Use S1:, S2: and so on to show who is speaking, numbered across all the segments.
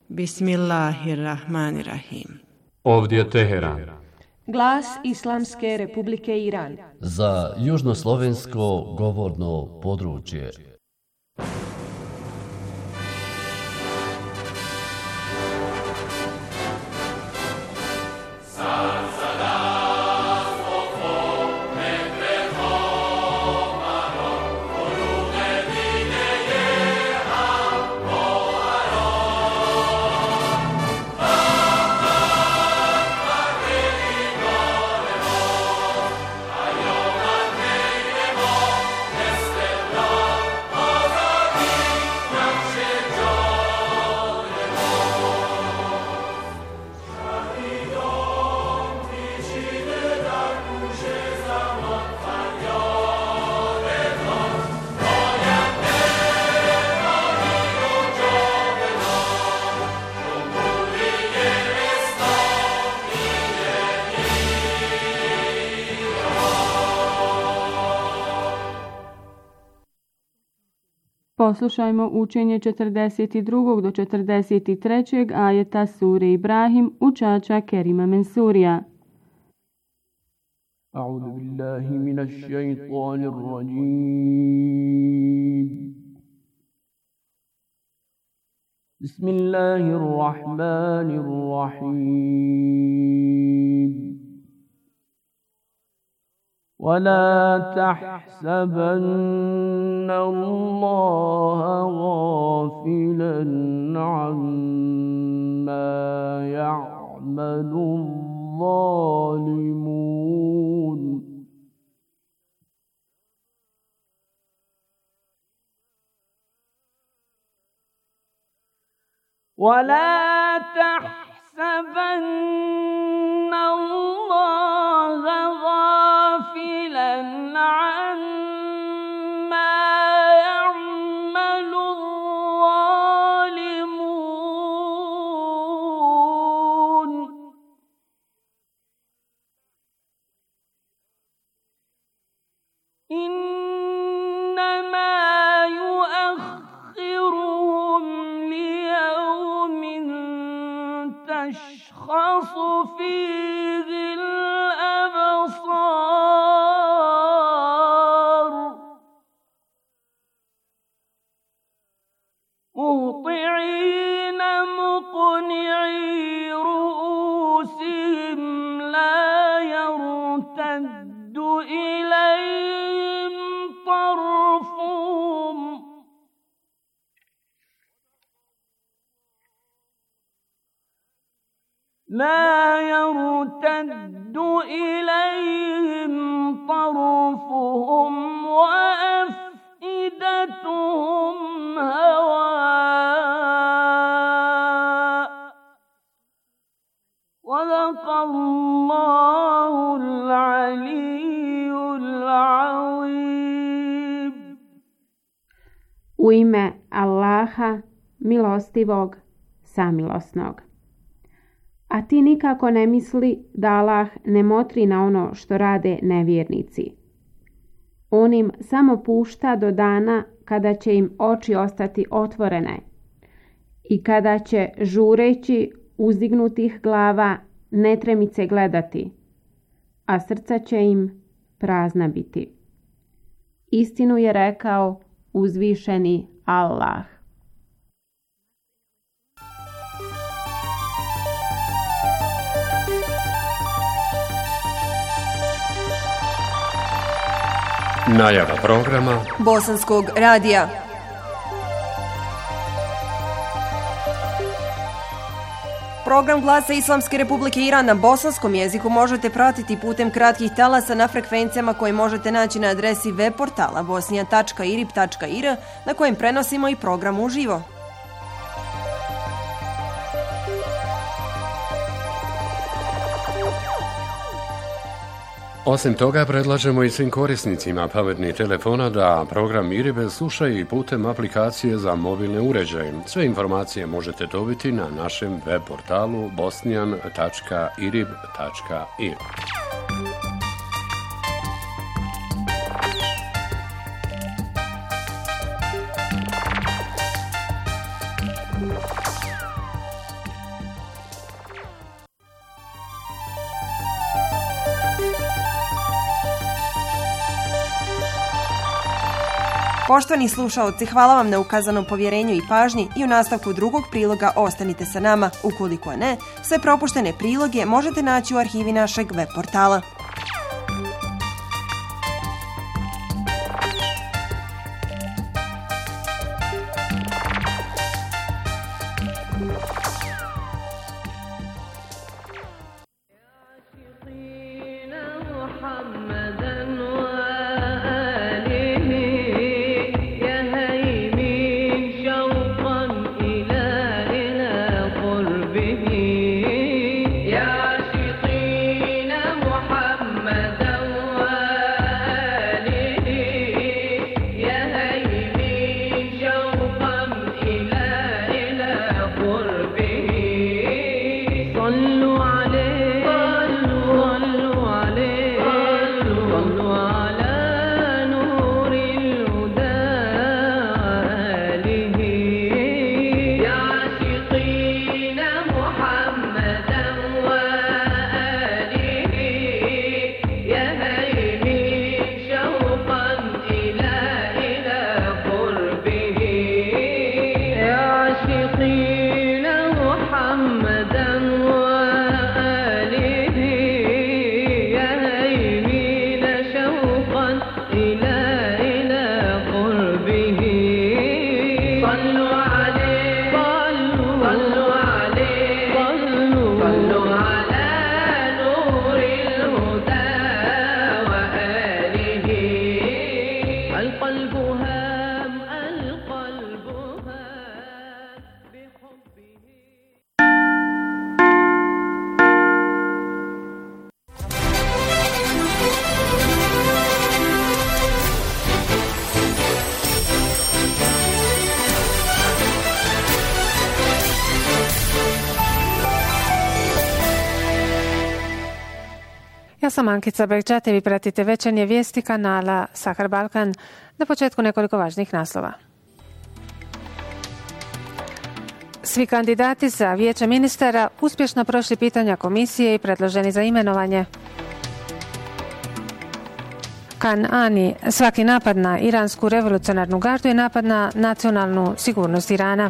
S1: Bismillahirrahmanirrahim.
S2: Ovdje je Teheran.
S3: Glas Islamske Republike Iran.
S4: Za južnoslovensko govorno područje.
S5: Poslušajmo učenje 42. do 43. ajeta sure Ibrahim učača Kerima Mensurija.
S6: A'udhu billahi minash shaitanir rajim. Bismillahirrahmanirrahim. ولا تحسبن الله غافلا عما يعمل الظالمون ولا تحسبن الله غافلا عما يعمل الظالمون إنما يؤخرهم ليوم تشخص فيه الأبصار مهطعين مقنعي رؤوسهم لا يرتد إليهم طرفهم وأفئدتهم هواء صدق الله العلي العظيم.
S5: U ime Allaha, milostivog, samilosnog. A ti nikako ne misli da Allah ne motri na ono što rade nevjernici. On im samo pušta do dana kada će im oči ostati otvorene i kada će žureći uzdignutih glava netremice gledati, a srca će im prazna biti. Istinu je rekao uzvišeni Allah.
S2: Najava programa
S3: Bosanskog radija. Program Glasa Islamske Republike Iran na bosanskom jeziku možete pratiti putem kratkih talasa na frekvencijama koje možete naći na adresi web portala bosnija.irib.ir na kojem prenosimo i program uživo.
S2: Osim toga, predlažemo i svim korisnicima pametnih telefona da program IRIB slušaju i putem aplikacije za mobilne uređaje. Sve informacije možete dobiti na našem web portalu bosnian.irib.ir.
S3: Poštovani slušaoci, hvala vam na ukazanom povjerenju i pažnji i u nastavku drugog priloga ostanite sa nama. Ukoliko ne, sve propuštene priloge možete naći u arhivi našeg web portala.
S1: Ja sam Ankica Bekčate, vi pratite večernje vijesti kanala Sahar Balkan. Na početku nekoliko važnih naslova. Svi kandidati za vijeće ministara uspješno prošli pitanja komisije i predloženi za imenovanje. Kanani, svaki napad na iransku revolucionarnu gardu je napad na nacionalnu sigurnost Irana.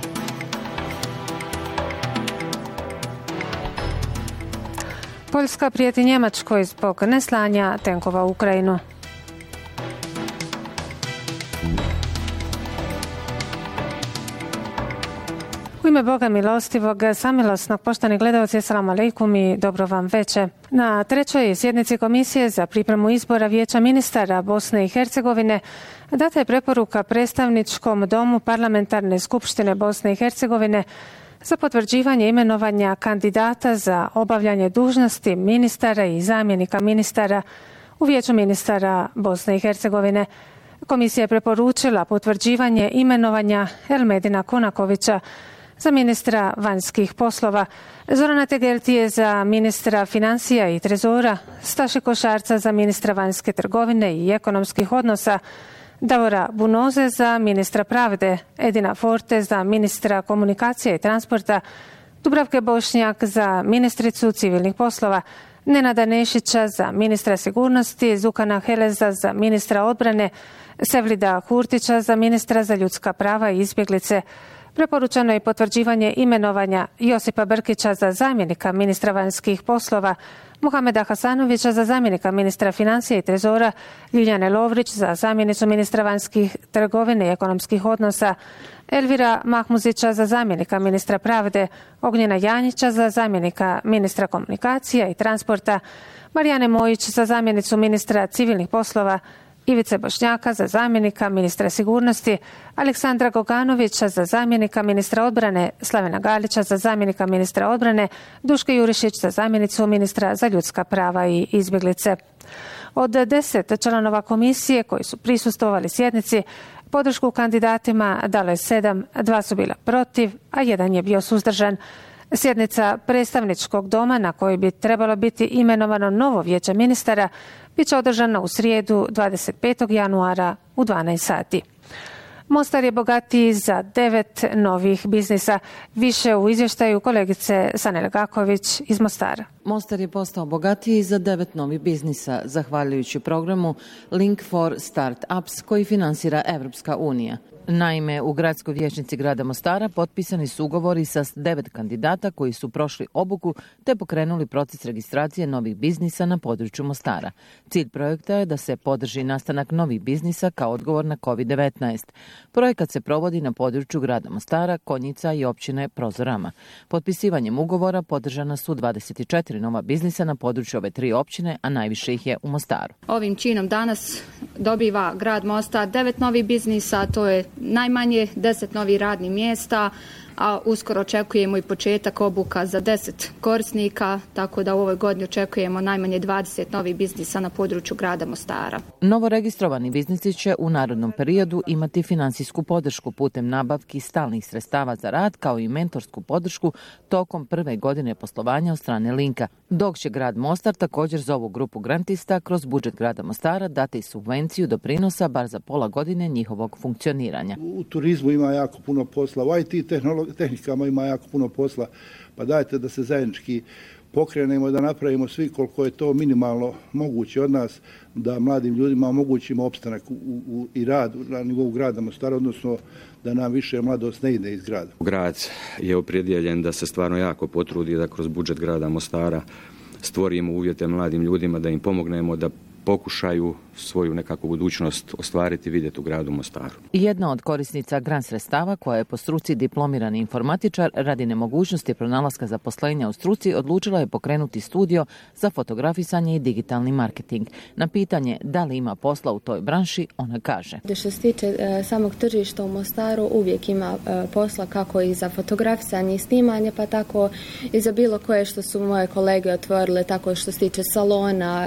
S1: Poljska prijeti Njemačkoj zbog neslanja tenkova u Ukrajinu. U ime Boga milostivog, samilosnog, poštovani gledalci, assalamu alaikum i dobro vam veče. Na trećoj sjednici Komisije za pripremu izbora Vijeća ministara Bosne i Hercegovine data je preporuka predstavničkom domu Parlamentarne skupštine Bosne i Hercegovine za potvrđivanje imenovanja kandidata za obavljanje dužnosti ministara i zamjenika ministara u Vijeću ministara Bosne i Hercegovine. Komisija je preporučila potvrđivanje imenovanja Elmedina Konakovića za ministra vanjskih poslova, Zorana Tegeltije za ministra financija i trezora, Staše Košarca za ministra vanjske trgovine i ekonomskih odnosa, Davora Bunoze za ministra pravde, Edina Forte za ministra komunikacije i transporta, Dubravke Bošnjak za ministricu civilnih poslova, Nenada Nešića za ministra sigurnosti, Zukana Heleza za ministra odbrane, Sevlida Kurtića za ministra za ljudska prava i izbjeglice. Preporučeno je potvrđivanje imenovanja Josipa Brkića za zamjenika ministra vanjskih poslova, Muhameda Hasanovića za zamjenika ministra financija i trezora, Ljiljane Lovrić za zamjenicu ministra vanjskih trgovine i ekonomskih odnosa, Elvira Mahmuzića za zamjenika ministra pravde, Ognjena Janjića za zamjenika ministra komunikacija i transporta, Marijane Mojić za zamjenicu ministra civilnih poslova, Ivice Bošnjaka za zamjenika ministra sigurnosti, Aleksandra Goganovića za zamjenika ministra odbrane, Slavena Galića za zamjenika ministra odbrane, Duške Jurišić za zamjenicu ministra za ljudska prava i izbjeglice. Od 10 članova komisije koji su prisustvovali sjednici, podršku kandidatima dalo je 7, 2 su bila protiv, a 1 je bio suzdržan. Sjednica predstavničkog doma na kojoj bi trebalo biti imenovano novo vijeće ministara bit će održana u srijedu 25. januara u 12 sati. Mostar je bogatiji za 9 novih biznisa. Više u izvještaju kolegice Sanele Gaković iz Mostara.
S7: Mostar je postao bogatiji za 9 novih biznisa, zahvaljujući programu Link for Start-ups koji finansira Evropska unija. Naime, u gradskoj vijećnici grada Mostara potpisani su ugovori sa 9 kandidata koji su prošli obuku te pokrenuli proces registracije novih biznisa na području Mostara. Cilj projekta je da se podrži nastanak novih biznisa kao odgovor na COVID-19. Projekat se provodi na području grada Mostara, Konjica i općine Prozorama. Potpisivanjem ugovora podržana su 24 nova biznisa na području ove 3 općine, a najviše ih je u Mostaru.
S8: Ovim činom danas dobiva grad Mostar 9 novih biznisa, to je najmanje 10 novih radnih mjesta, a uskoro očekujemo i početak obuka za 10 korisnika, tako da u ovoj godini očekujemo najmanje 20 novih biznisa na području grada Mostara.
S7: Novo registrovani biznisi će u narednom periodu imati finansijsku podršku putem nabavki stalnih sredstava za rad, kao i mentorsku podršku tokom prve godine poslovanja od strane Linka, dok će grad Mostar također za ovu grupu grantista kroz budžet grada Mostara dati subvenciju doprinosa bar za pola godine njihovog funkcioniranja.
S9: U turizmu ima jako puno posla, u IT tehnikama ima jako puno posla, pa dajte da se zajednički pokrenemo i da napravimo svi koliko je to minimalno moguće od nas, da mladim ljudima omogućimo opstanak i rad na nivou grada Mostara, odnosno da nam više mladost ne ide iz grada.
S10: Grad je opredijeljen da se stvarno jako potrudi da kroz budžet grada Mostara stvorimo uvjete mladim ljudima, da im pomognemo da pokušaju svoju nekakvu budućnost ostvariti i vidjeti u gradu Mostaru.
S7: Jedna od korisnica grant sredstava, koja je po struci diplomirani informatičar, radi nemogućnosti pronalaska zaposlenja u struci odlučila je pokrenuti studio za fotografisanje i digitalni marketing. Na pitanje da li ima posla u toj branši, ona kaže:
S11: Što se tiče samog tržišta u Mostaru, uvijek ima posla kako i za fotografisanje i snimanje, pa tako i za bilo koje što su moje kolege otvorile, tako što se tiče salona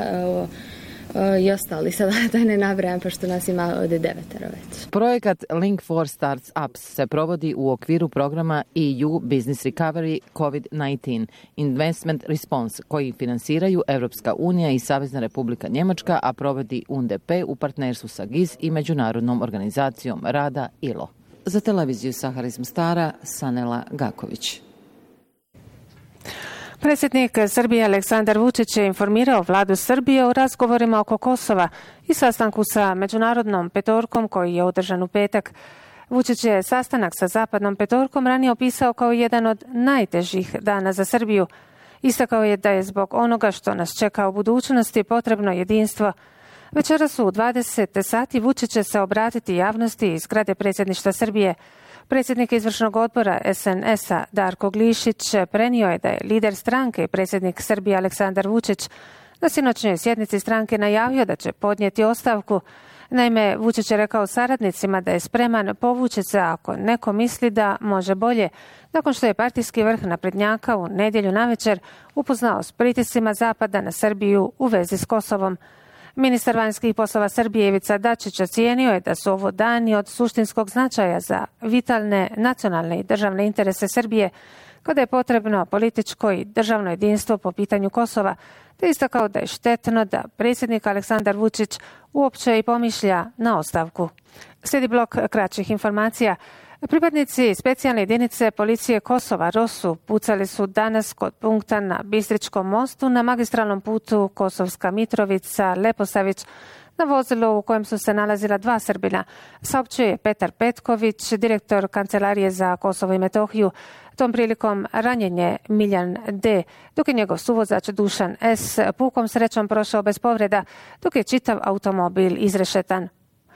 S11: i ostali, sada da ne nabrajam, pošto nas ima od 9 već.
S7: Projekat Link for Start-ups se provodi u okviru programa EU Business Recovery COVID-19 Investment Response, koji finansiraju Evropska unija i Savezna Republika Njemačka, a provodi UNDP u partnerstvu sa GIZ i Međunarodnom organizacijom rada ILO. Za televiziju Sahara iz Mostara, Sanela Gaković.
S1: Predsjednik Srbije Aleksandar Vučić je informirao vladu Srbije o razgovorima oko Kosova i sastanku sa međunarodnom petorkom koji je održan u petak. Vučić je sastanak sa zapadnom petorkom ranije opisao kao jedan od najtežih dana za Srbiju. Istakao je da je zbog onoga što nas čeka u budućnosti potrebno jedinstvo. Večeras u 20 sati Vučić će se obratiti javnosti iz zgrade predsjedništva Srbije. Predsjednik izvršnog odbora SNS-a Darko Glišić prenio je da je lider stranke i predsjednik Srbije Aleksandar Vučić na sinoćnjoj sjednici stranke najavio da će podnijeti ostavku. Naime, Vučić je rekao saradnicima da je spreman povući se ako neko misli da može bolje, nakon što je partijski vrh naprednjaka u nedjelju navečer upoznao s pritiscima Zapada na Srbiju u vezi s Kosovom. Ministar vanjskih poslova Srbije Ivica Dačić ocijenio je da su ovo dani od suštinskog značaja za vitalne nacionalne i državne interese Srbije, kada je potrebno političko i državno jedinstvo po pitanju Kosova, te istakao da je štetno da predsjednik Aleksandar Vučić uopće i pomišlja na ostavku. Slijedi blok kraćih informacija. Pripadnici specijalne jedinice policije Kosova ROSU pucali su danas kod punkta na Bistričkom mostu na magistralnom putu Kosovska Mitrovica Leposavić na vozilu u kojem su se nalazila 2 Srbina, saopćio je Petar Petković, direktor Kancelarije za Kosovo i Metohiju. Tom prilikom ranjen je Miljan D, dok je njegov suvozač Dušan S pukom srećom prošao bez povreda, dok je čitav automobil izrešetan.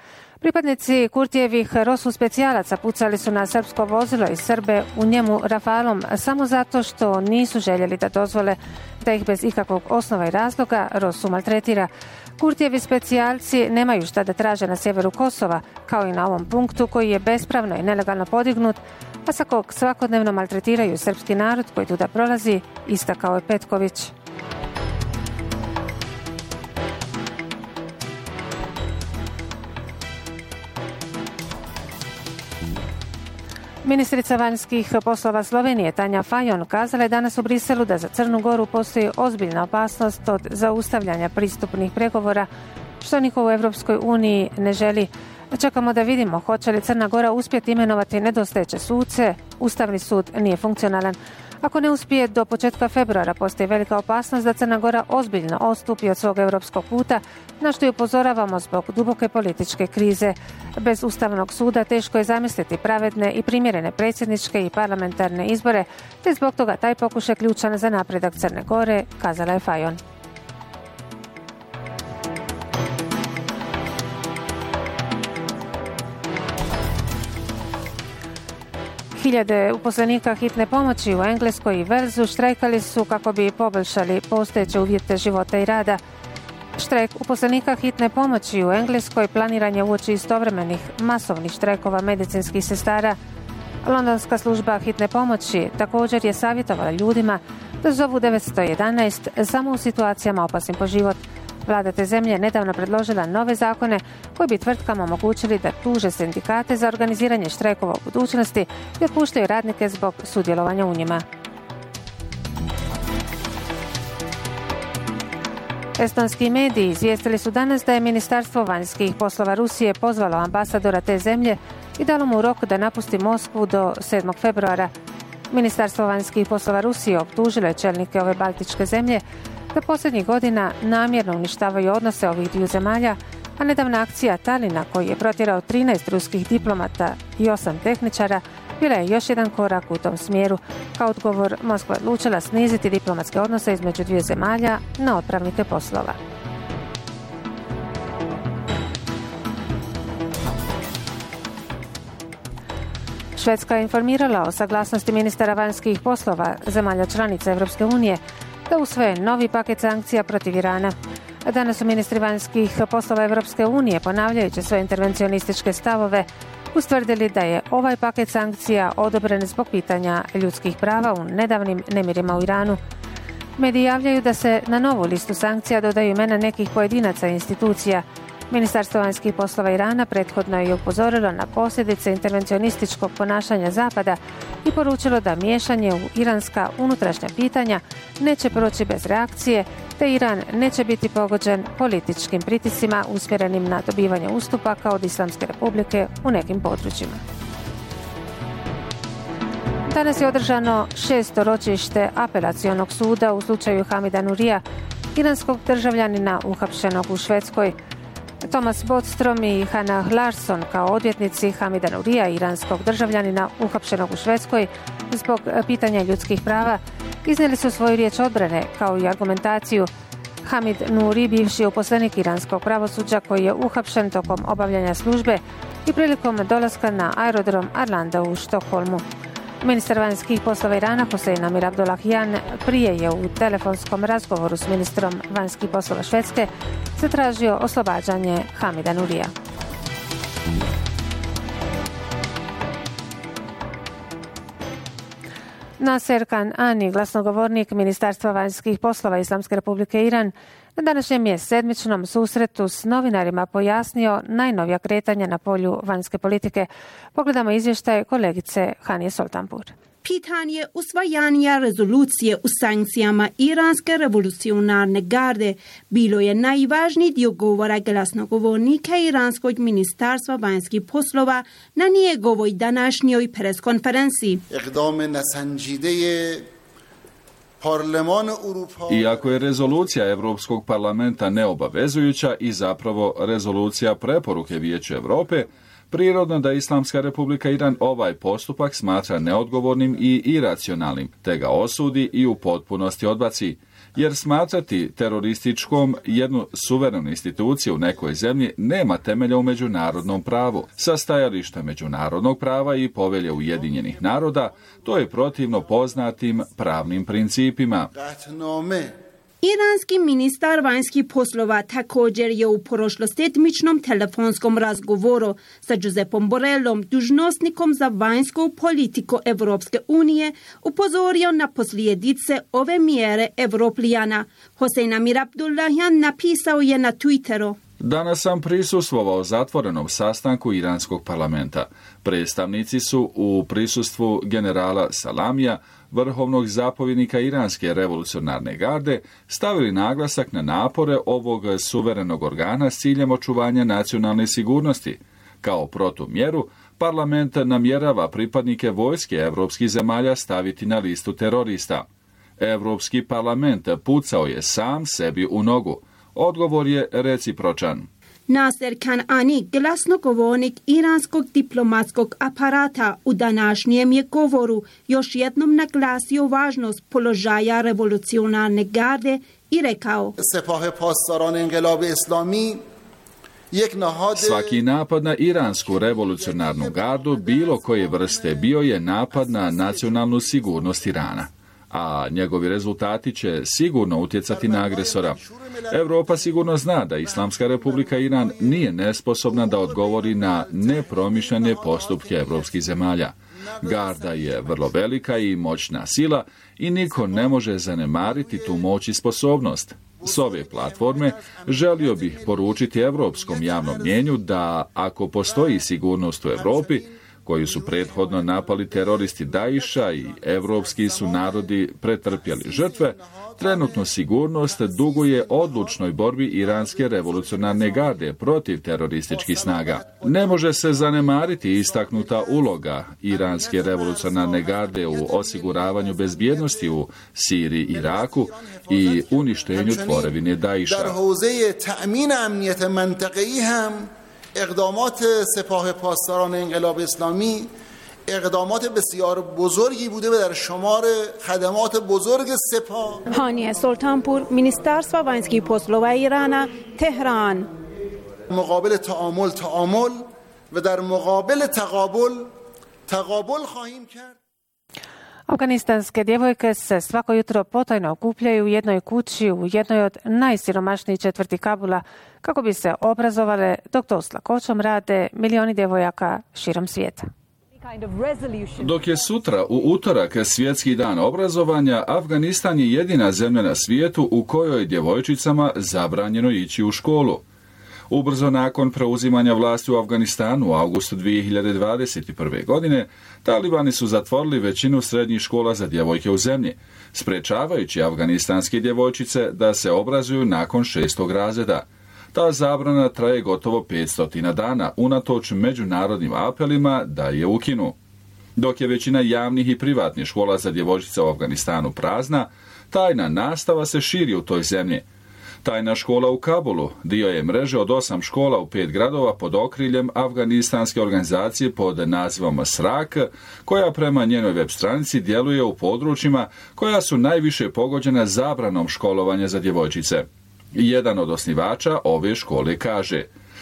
S1: Pripadnici Kurtijevih ROSU specijalaca pucali su na srpsko vozilo i Srbe u njemu rafalom samo zato što nisu željeli da dozvole da ih bez ikakvog osnova i razloga ROSU maltretira. Kurtijevi specijalci nemaju šta da traže na sjeveru Kosova, kao i na ovom punktu koji je bespravno i nelegalno podignut, a sa kog svakodnevno maltretiraju srpski narod koji tuda prolazi, istakao je Petković. Ministrica vanjskih poslova Slovenije Tanja Fajon kazala je danas u Briselu da za Crnu Goru postoji ozbiljna opasnost od zaustavljanja pristupnih pregovora, što niko u Evropskoj uniji ne želi. Čekamo da vidimo hoće li Crna Gora uspjeti imenovati nedostajeće suce. Ustavni sud nije funkcionalan. Ako ne uspije, do početka februara postoji velika opasnost da Crna Gora ozbiljno odstupi od svog europskog puta, na što i upozoravamo zbog duboke političke krize. Bez Ustavnog suda teško je zamisliti pravedne i primjerene predsjedničke i parlamentarne izbore, te zbog toga taj pokušaj ključan za napredak Crne Gore, kazala je Fajon. Hiljade uposlenika hitne pomoći u Engleskoj i Velsu štrajkali su kako bi poboljšali postojeće uvjete života i rada. Štrajk uposlenika hitne pomoći u Engleskoj planiran je uoči istovremenih masovnih štrajkova medicinskih sestara. Londonska služba hitne pomoći također je savjetovala ljudima da zovu 911 samo u situacijama opasnim po život. Vlada te zemlje je nedavno predložila nove zakone koji bi tvrtkama omogućili da tuže sindikate za organiziranje štrajkova u budućnosti i otpuštaju radnike zbog sudjelovanja u njima. Estonski mediji izvijestili su danas da je Ministarstvo vanjskih poslova Rusije pozvalo ambasadora te zemlje i dalo mu rok da napusti Moskvu do 7. februara. Ministarstvo vanjskih poslova Rusije optužilo je čelnike ove baltičke zemlje da posljednjih godina namjerno uništavaju odnose ovih dviju zemalja, a nedavna akcija Talina, koji je protjerao 13 ruskih diplomata i 8 tehničara, bila je još jedan korak u tom smjeru. Kao odgovor, Moskva je odlučila sniziti diplomatske odnose između dvije zemalja na otpravnike poslova. Švedska je informirala o saglasnosti ministara vanjskih poslova zemalja članica Europske unije da usvoje novi paket sankcija protiv Irana. Danas su ministri vanjskih poslova Europske unije, ponavljajući svoje intervencionističke stavove, ustvrdili da je ovaj paket sankcija odobren zbog pitanja ljudskih prava u nedavnim nemirima u Iranu. Mediji javljaju da se na novu listu sankcija dodaju imena nekih pojedinaca i institucija. Ministarstvo vanjskih poslova Irana prethodno je upozorilo na posljedice intervencionističkog ponašanja Zapada i poručilo da miješanje u iranska unutrašnja pitanja neće proći bez reakcije, te Iran neće biti pogođen političkim pritiscima usmjerenim na dobivanje ustupaka od Islamske republike u nekim područjima. Danas je održano 6. ročište apelacionog suda u slučaju Hamida Nurija, iranskog državljanina uhapšenog u Švedskoj. Thomas Bodstrom i Hannah Larsson kao odvjetnici Hamida Nurija, iranskog državljanina uhapšenog u Švedskoj zbog pitanja ljudskih prava, iznijeli su svoju riječ odbrane kao i argumentaciju. Hamid Nuri, bivši uposlenik iranskog pravosuđa koji je uhapšen tokom obavljanja službe i prilikom dolaska na aerodrom Arlanda u Štokholmu. Ministar vanjskih poslova Irana Hossein Amir Abdullahian prije je u telefonskom razgovoru s ministrom vanjskih poslova Švedske zatražio oslobađanje Hamida Nurija. Naser Kanani, glasnogovornik Ministarstva vanjskih poslova Islamske republike Iran, na današnjem je sedmičnom susretu s novinarima pojasnio najnovija kretanja na polju vanjske politike. Pogledamo izvještaj kolegice Hanije Soltanpur.
S12: Pitanje usvajanja rezolucije u sankcijama Iranske revolucionarne garde bilo je najvažniji dio govora glasnogovornika Iranskog ministarstva vanjskih poslova na njegovoj današnjoj preskonferenciji.
S13: Iako je rezolucija Europskog parlamenta neobavezujuća i zapravo rezolucija preporuke Vijeća Europe, prirodno da Islamska republika Iran ovaj postupak smatra neodgovornim i iracionalnim, te ga osudi i u potpunosti odbaci, jer smatrati terorističkom jednu suverenu instituciju u nekoj zemlji nema temelja u međunarodnom pravu. Sa stajališta međunarodnog prava i Povelje Ujedinjenih naroda, to je protivno poznatim pravnim principima.
S12: Iranski ministar vanjskih poslova također je u prošlosedmičnom telefonskom razgovoru sa Giuseppom Borrellom, dužnosnikom za vanjsku politiku Evropske unije, upozorio na posljedice ove mjere Evropljana. Hossein Amir Abdullahian napisao je na Twitteru:
S13: Danas sam prisustvovao zatvorenom sastanku Iranskog parlamenta. Predstavnici su u prisustvu generala Salamija, vrhovnog zapovjednika Iranske revolucionarne garde, stavili naglasak na napore ovog suverenog organa s ciljem očuvanja nacionalne sigurnosti. Kao protumjeru, parlament namjerava pripadnike vojske evropskih zemalja staviti na listu terorista. Evropski parlament pucao je sam sebi u nogu. Odgovor je recipročan.
S12: Naser Kanani, glasnogovornik iranskog diplomatskog aparata, u današnjem je govoru još jednom naglasio važnost položaja revolucionarne garde i rekao:
S13: Svaki napad na iransku revolucionarnu gardu bilo koje vrste bio je napad na nacionalnu sigurnost Irana, a njegovi rezultati će sigurno utjecati na agresora. Europa sigurno zna da Islamska republika Iran nije nesposobna da odgovori na nepromišljene postupke evropskih zemalja. Garda je vrlo velika i moćna sila i niko ne može zanemariti tu moć i sposobnost. S ove platforme želio bih poručiti europskom javnom mnjenju da ako postoji sigurnost u Europi, koju su prethodno napali teroristi Daisha i evropski su narodi pretrpjeli žrtve, trenutnu sigurnost duguje odlučnoj borbi iranske revolucionarne garde protiv terorističkih snaga. Ne može se zanemariti istaknuta uloga iranske revolucionarne garde u osiguravanju bezbjednosti u Siriji i Iraku i uništenju tvorevine Daisha.
S14: اقدامات سپاه پاسداران انقلاب اسلامی اقدامات بسیار بزرگی بوده و در شمار خدمات بزرگ سپاه.
S12: هانیه سلطانپور، Ministerstva vanjskih poslova Irana, Tehran.
S14: مقابل تعامل و در مقابل تقابل خواهیم کرد.
S1: Afganistanske djevojke se svako jutro potajno okupljaju u jednoj kući u jednoj od najsiromašnijih četvrti Kabula kako bi se obrazovale, dok to s lakoćom rade milioni djevojaka širom svijeta.
S13: Dok je sutra u utorak svjetski dan obrazovanja, Afganistan je jedina zemlja na svijetu u kojoj je djevojčicama zabranjeno ići u školu. Ubrzo nakon preuzimanja vlasti u Afganistanu u augustu 2021. godine, talibani su zatvorili većinu srednjih škola za djevojke u zemlji, sprečavajući afganistanske djevojčice da se obrazuju nakon 6. razreda. Ta zabrana traje gotovo 500 dana, unatoč međunarodnim apelima da je ukinu. Dok je većina javnih i privatnih škola za djevojčice u Afganistanu prazna, tajna nastava se širi u toj zemlji. Tajna škola u Kabulu dio je mreže od 8 škola u 5 gradova pod okriljem afganistanske organizacije pod nazivom SRAK, koja prema njenoj web stranici djeluje u područjima koja su najviše pogođena zabranom školovanja za djevojčice. Jedan od osnivača ove škole kaže: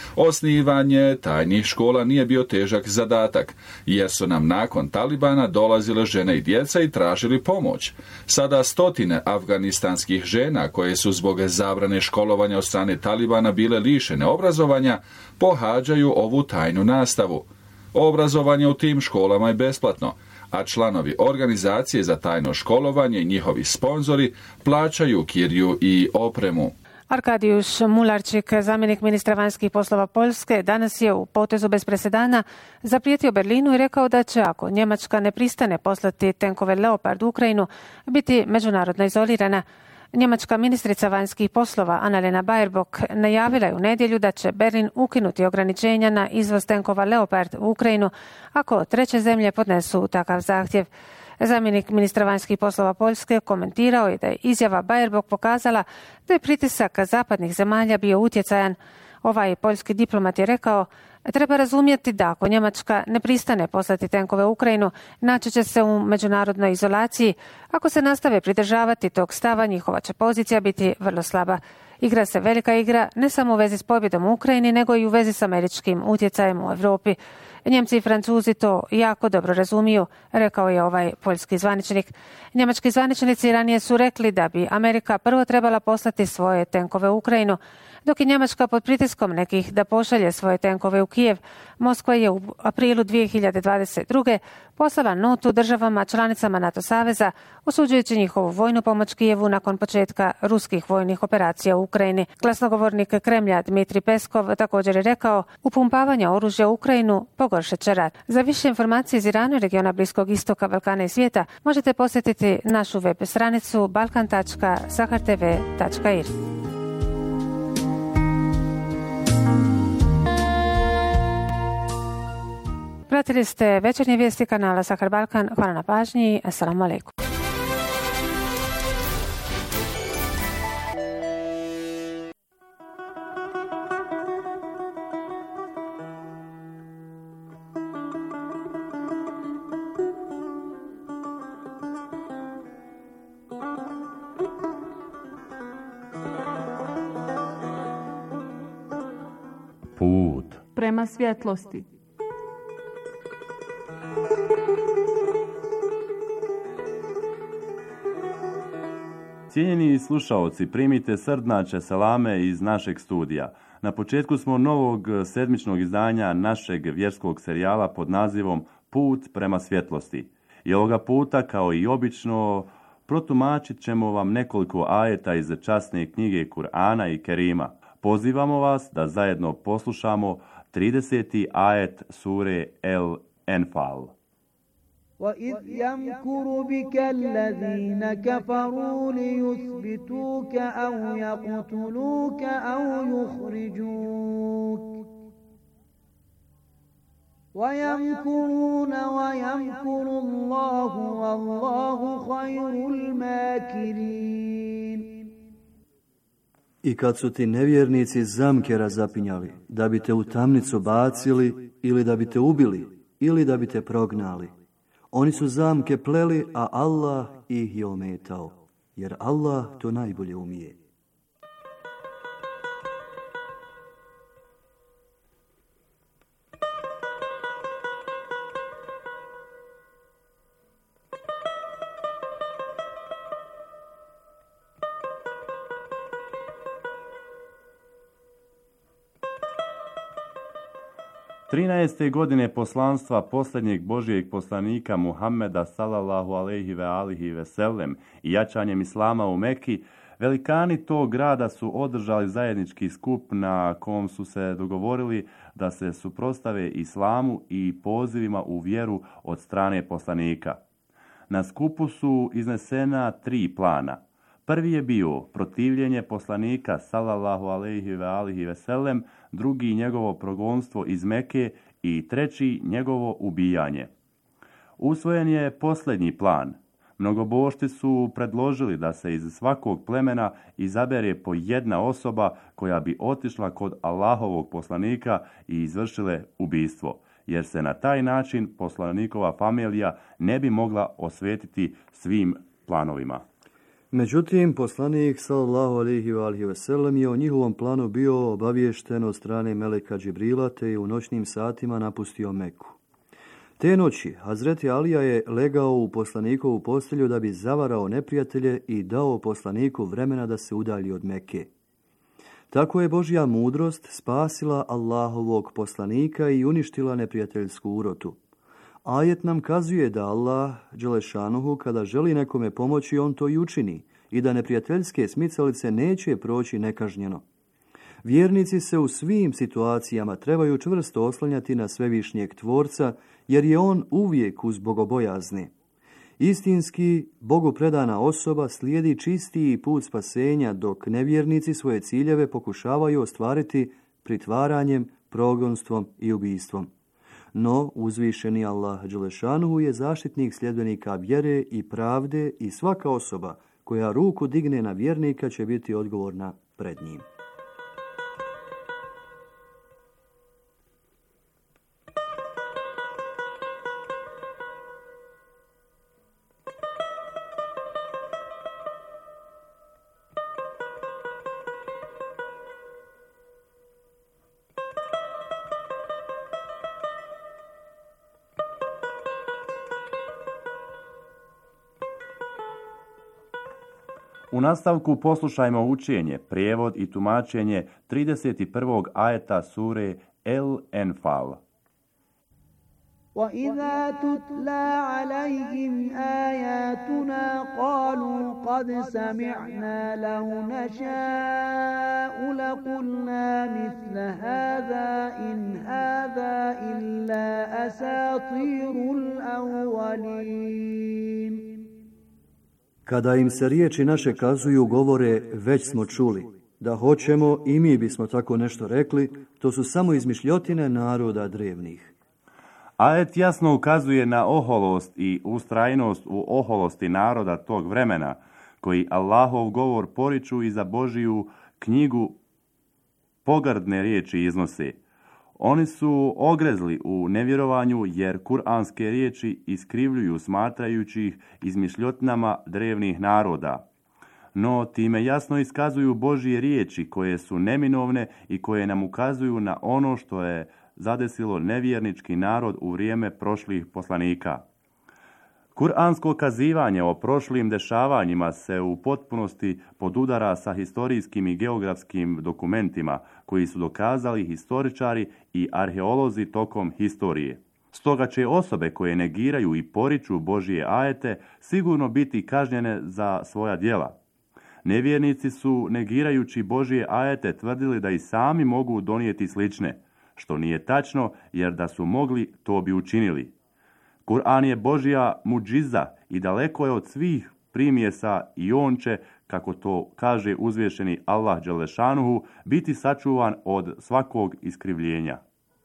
S13: osnivanje tajnih škola nije bio težak zadatak, jer su nam nakon Talibana dolazile žene i djeca i tražili pomoć. Sada stotine afganistanskih žena koje su zbog zabrane školovanja od strane Talibana bile lišene obrazovanja, pohađaju ovu tajnu nastavu. Obrazovanje u tim školama je besplatno, a članovi organizacije za tajno školovanje i njihovi sponzori plaćaju kiriju i opremu.
S1: Arkadijuš Mularčik, zamjenik ministra vanjskih poslova Poljske, danas je u potezu bez presedana zaprijetio Berlinu i rekao da će, ako Njemačka ne pristane poslati tenkove Leopard u Ukrajinu, biti međunarodno izolirana. Njemačka ministrica vanjskih poslova Annalena Baerbock najavila je u nedjelju da će Berlin ukinuti ograničenja na izvoz tenkova Leopard u Ukrajinu ako treće zemlje podnesu takav zahtjev. Zamjenik ministra vanjskih poslova Poljske komentirao je da je izjava Baerbock pokazala da je pritisak zapadnih zemalja bio utjecajan. Ovaj poljski diplomat je rekao: treba razumjeti da ako Njemačka ne pristane poslati tenkove u Ukrajinu, naći će se u međunarodnoj izolaciji. Ako se nastave pridržavati tog stava, njihova će pozicija biti vrlo slaba. Igra se velika igra ne samo u vezi s pobjedom u Ukrajini, nego i u vezi s američkim utjecajem u Europi. Njemci i Francuzi to jako dobro razumiju, rekao je ovaj poljski zvaničnik. Njemački zvaničnici ranije su rekli da bi Amerika prvo trebala poslati svoje tenkove u Ukrajinu. Dok je Njemačka pod pritiskom nekih da pošalje svoje tenkove u Kijev, Moskva je u aprilu 2022. poslala notu državama članicama NATO saveza, osuđujući njihovu vojnu pomoć Kijevu nakon početka ruskih vojnih operacija u Ukrajini. Glasnogovornik Kremlja Dmitri Peskov također je rekao: upumpavanje oružja u Ukrajinu pogoršat će rat. Za više informacije iz Irana, regiona Bliskog istoka, Balkana i svijeta možete posjetiti našu web stranicu balkan.sahartv.ir. Pratili ste večernje vijesti kanala Sakar Balkan. Hvala na pažnji. Assalamu alaikum.
S15: Put
S16: prema svjetlosti.
S15: Cijenjeni slušaoci, primite srdnače selame iz našeg studija. Na početku smo novog sedmičnog izdanja našeg vjerskog serijala pod nazivom Put prema svjetlosti. I ovoga puta, kao i obično, protumačit ćemo vam nekoliko ajeta iz časne knjige Kur'ana i Kerima. Pozivamo vas da zajedno poslušamo 30. ajet sure El Enfal.
S17: وَإِذْ يَمْكُرُ بِكَ الَّذِينَ كَفَرُوا لِيُثْبِتُوكَ أَوْ يَقْتُلُوكَ أَوْ يُخْرِجُوكَ وَيَمْكُرُونَ وَيَمْكُرُ اللَّهُ وَاللَّهُ خَيْرُ الْمَاكِرِينَ.
S18: I kad su ti nevjernici zamke razapinjali, da bi te u tamnicu bacili, ili da bi te ubili, ili da bi te prognali, oni su zamke pleli, a Allah ih je ometao, jer Allah to najbolje umije.
S15: Trinaeste godine poslanstva posljednjeg Božijeg poslanika Muhammeda sallallahu alejhi ve alihi ve sellem i jačanjem islama u Meki, velikani tog grada su održali zajednički skup na kom su se dogovorili da se suprotstave islamu i pozivima u vjeru od strane poslanika. Na skupu su iznesena 3 plana. Prvi je bio protivljenje poslanika sallallahu alejhi ve alihi ve sellem, drugi njegovo progonstvo iz Meke i treći njegovo ubijanje. Usvojen je posljednji plan. Mnogobošci su predložili da se iz svakog plemena izabere po jedna osoba koja bi otišla kod Allahovog poslanika i izvršile ubijstvo, jer se na taj način poslanikova familija ne bi mogla osvetiti svim planovima.
S18: Međutim, poslanik sallallahu alejhi ve sellem je o njihovom planu bio obaviješten od strane meleka Džibrila, te je u noćnim satima napustio Meku. Te noći Hazreti Alija je legao u poslanikovu postelju da bi zavarao neprijatelje i dao poslaniku vremena da se udalji od Meke. Tako je Božja mudrost spasila Allahovog poslanika i uništila neprijateljsku urotu. Ajet nam kazuje da Allah dželešanuhu kada želi nekome pomoći, on to i učini i da neprijateljske smicalice neće proći nekažnjeno. Vjernici se u svim situacijama trebaju čvrsto oslanjati na svevišnjeg Tvorca, jer je on uvijek uz bogobojazne. Istinski Bogu predana osoba slijedi čistiji put spasenja, dok nevjernici svoje ciljeve pokušavaju ostvariti pritvaranjem, progonstvom i ubijstvom. No, uzvišeni Allah dželešanuhu je zaštitnik sljedbenika vjere i pravde i svaka osoba koja ruku digne na vjernika će biti odgovorna pred njim.
S15: U nastavku poslušajmo učenje, prijevod i tumačenje 31. ajeta sure El Enfal.
S17: وَإِذَا تُتْلَى عَلَيْهِمْ آيَاتُنَا قَالُوا قَدْ سَمِعْنَا لَوْ نَشَاءُ لَقُلْنَا مِثْلَ هَذَا إِنْ هَذَا إِلَّا أَسَاطِيرُ الْأَوَّلِينَ.
S18: Kada im se riječi naše kazuju, govore, već smo čuli. Da hoćemo i mi bismo tako nešto rekli, to su samo izmišljotine naroda drevnih.
S15: Ajet jasno ukazuje na oholost i ustrajnost u oholosti naroda tog vremena, koji Allahov govor poriču i za Božiju knjigu pogrdne riječi iznose. Oni su ogrezli u nevjerovanju jer kuranske riječi iskrivljuju smatrajući ih izmišljotinama drevnih naroda. No time jasno iskazuju Božje riječi koje su neminovne i koje nam ukazuju na ono što je zadesilo nevjernički narod u vrijeme prošlih poslanika. Kur'ansko kazivanje o prošlim dešavanjima se u potpunosti podudara sa historijskim i geografskim dokumentima koji su dokazali historičari i arheolozi tokom historije. Stoga će osobe koje negiraju i poriču Božje ajete sigurno biti kažnjene za svoja djela. Nevjernici su, negirajući Božje ajete, tvrdili da i sami mogu donijeti slične, što nije tačno, jer da su mogli, to bi učinili. Kur'an je Božja mudžiza i daleko je od svih primjesa i on će, kako to kaže uzvišeni Allah dželešanuhu, biti sačuvan od svakog iskrivljenja.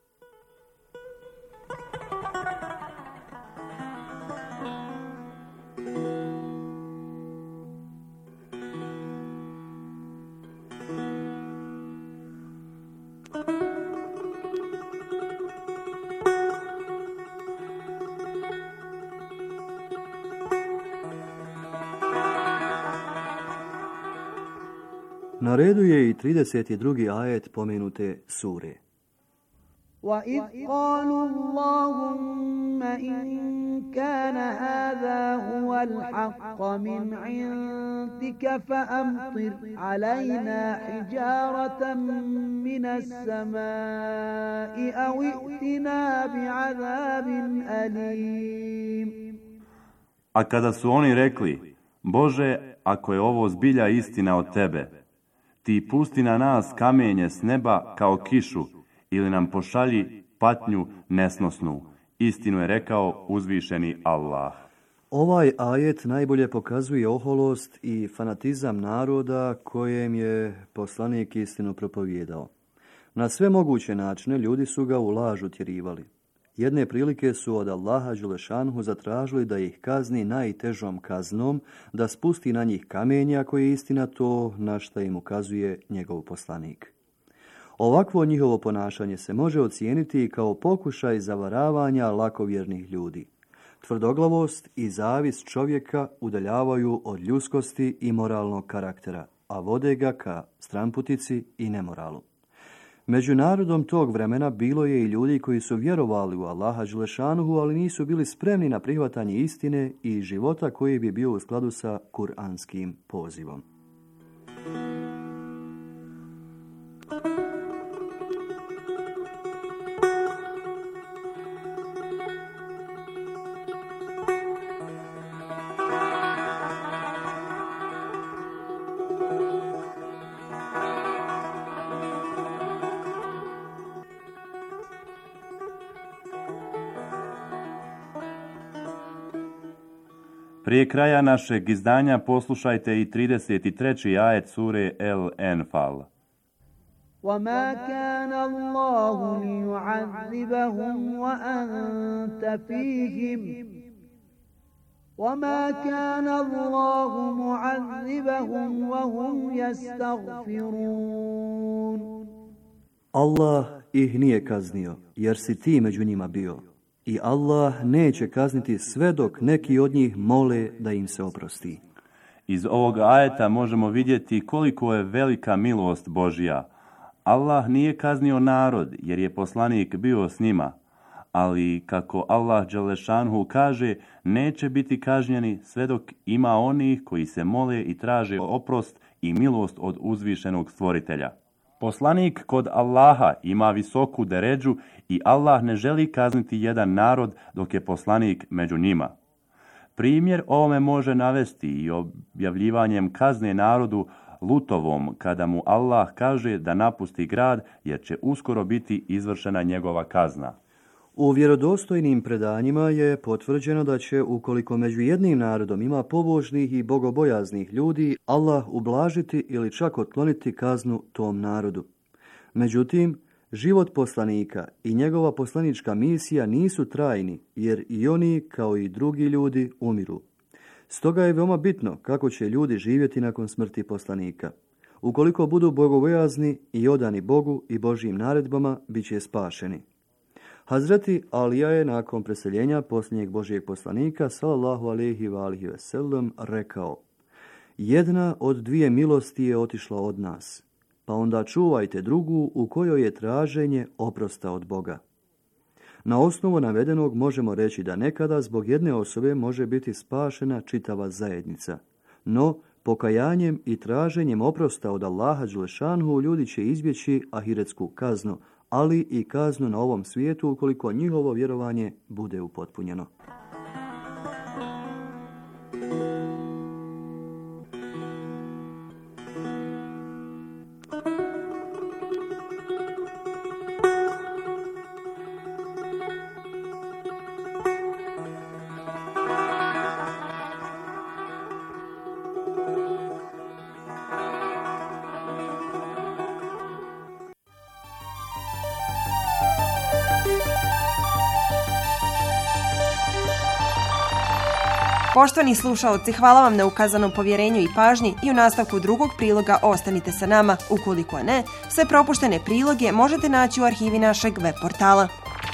S18: Na redu je i 32. ajet pomenute sure.
S17: وَإِذْ قَالُوا اللَّهُمَّ إِنْ كَانَ هَذَا هُوَ الْحَقَّ مِنْ عِنْدِكَ فَأَمْطِرْ عَلَيْنَا حِجَارَةً مِنَ السَّمَاءِ أَوْ ائْتِنَا بِعَذَابٍ أَلِيمٍ.
S15: A kada su oni rekli, Bože, ako je ovo zbilja istina od tebe, ti pusti na nas kamenje s neba kao kišu ili nam pošalji patnju nesnosnu. Istinu je rekao uzvišeni Allah.
S18: Ovaj ajet najbolje pokazuje oholost i fanatizam naroda kojem je poslanik istinu propovijedao. Na sve moguće načine ljudi su ga u laž utjerivali. Jedne prilike su od Allaha dželešanhu zatražili da ih kazni najtežom kaznom, da spusti na njih kamenje ako je istina to na šta im ukazuje njegov poslanik. Ovakvo njihovo ponašanje se može ocijeniti kao pokušaj zavaravanja lakovjernih ljudi. Tvrdoglavost i zavis čovjeka udaljavaju od ljudskosti i moralnog karaktera, a vode ga ka stranputici i nemoralu. Među narodom tog vremena bilo je i ljudi koji su vjerovali u Allaha dželešanuhu, ali nisu bili spremni na prihvatanje istine i života koji bi bio u skladu sa kuranskim pozivom.
S15: Prije kraja našeg izdanja poslušajte i 33. ajet sure El-Enfal.
S17: وَمَا كَانَ اللَّهُ لِيُعَذِّبَهُمْ وَأَنْتَ فِيهِمْ وَمَا كَانَ اللَّهُ مُعَذِّبَهُمْ وَهُمْ يَسْتَغْفِرُونَ.
S18: Allah ih nije kaznio, jer si ti među njima bio. I Allah neće kazniti sve dok neki od njih mole da im se oprosti.
S15: Iz ovog ajeta možemo vidjeti koliko je velika milost Božja. Allah nije kaznio narod jer je poslanik bio s njima, ali kako Allah dželešanhu kaže, neće biti kažnjeni sve dok ima onih koji se mole i traže oprost i milost od uzvišenog stvoritelja. Poslanik kod Allaha ima visoku deređu i Allah ne želi kazniti jedan narod dok je poslanik među njima. Primjer ovome može navesti i objavljivanjem kazne narodu Lutovom kada mu Allah kaže da napusti grad jer će uskoro biti izvršena njegova kazna.
S18: U vjerodostojnim predanjima je potvrđeno da će, ukoliko među jednim narodom ima pobožnih i bogobojaznih ljudi, Allah ublažiti ili čak otkloniti kaznu tom narodu. Međutim, Život poslanika i njegova poslanička misija nisu trajni, jer i oni, kao i drugi ljudi, umiru. Stoga je veoma bitno kako će ljudi živjeti nakon smrti poslanika. Ukoliko budu bogobojazni i odani Bogu i Božjim naredbama, bit će spašeni. Hazreti Alija je nakon preseljenja posljednjeg Božjeg poslanika, sallallahu alejhi ve sellem, rekao: jedna od dvije milosti je otišla od nas, pa onda čuvajte drugu u kojoj je traženje oprosta od Boga. Na osnovu navedenog možemo reći da nekada zbog jedne osobe može biti spašena čitava zajednica. No, pokajanjem i traženjem oprosta od Allaha dželešanhu ljudi će izbjeći ahiretsku kaznu, ali i kaznu na ovom svijetu ukoliko njihovo vjerovanje bude upotpunjeno.
S3: Poštovani slušaoci, hvala vam na ukazanom povjerenju i pažnji i u nastavku drugog priloga ostanite sa nama. Ukoliko ne, sve propuštene priloge možete naći u arhivi našeg web portala.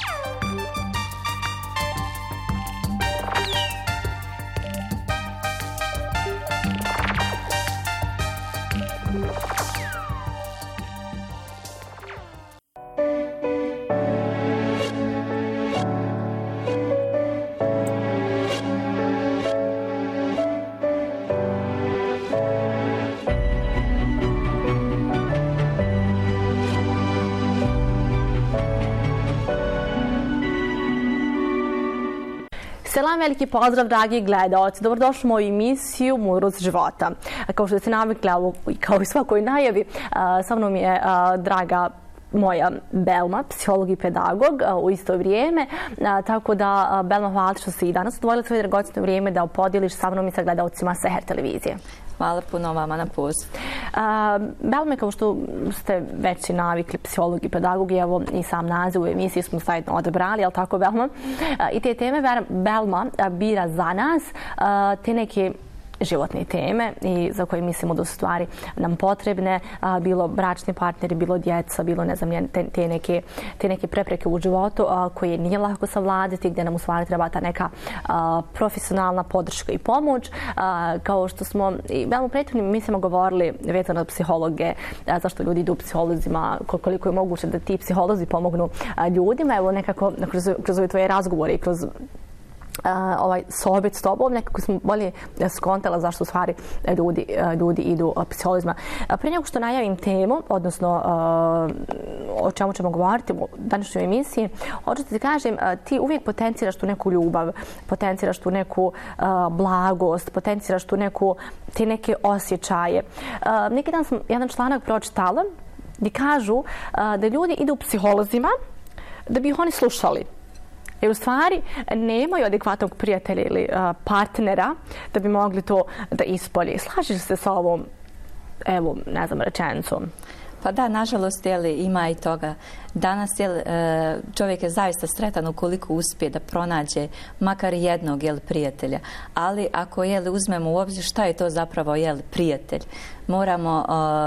S16: Selam, veliki pozdrav, dragi gledaoci. Dobrodošli u moju emisiju Mudrost života. Kao što ste navikli, kao i svakoj najavi, sa mnom je draga moja Belma, psiholog i pedagog u isto vrijeme. Tako da, Belma, hvala što si i danas odvojila svoje dragocjeno vrijeme da podijeliš sa mnom i sa gledaocima Seher televizije.
S19: Hvala puno vama na pozivu.
S16: Belme, kao što ste već i navikli, psiholog i pedagog, i evo i sam naziv u emisiji smo zajedno odabrali, jel tako, Belma? I te teme Belma bira za nas, te neke životne teme i za koje mislimo da su stvari nam potrebne, bilo bračni partneri, bilo djeca, bilo ne znam, te neke prepreke u životu koje nije lako savladati, gdje nam u stvari treba ta neka profesionalna podrška i pomoć. Kao što smo i u prethodnim mislimo govorili vezano od psihologe, zašto ljudi idu psiholozima, koliko je moguće da ti psiholozi pomognu ljudima. Evo nekako kroz ove tvoje razgovore i kroz ovaj sohbet s tobom, nekako smo bolje skontala zašto u stvari ljudi idu psiholozima. Prije nego što najavim temu, odnosno o čemu ćemo govoriti u današnjoj emisiji, hoću ti kažem, ti uvijek potenciraš tu neku ljubav, potenciraš tu neku blagost, potenciraš tu te neke osjećaje. Neki dan sam jedan članak pročitala gdje kažu da ljudi idu psiholozima da bi ih oni slušali. Jer u stvari nemaju adekvatnog prijatelja ili partnera da bi mogli to da ispolje. Slažeš se sa ovom, evo, ne znam, rečenicom?
S19: Pa da, nažalost, ima i toga. Danas čovjek je zaista sretan ukoliko uspije da pronađe makar jednog prijatelja. Ali ako uzmemo u obzir šta je to zapravo prijatelj, moramo,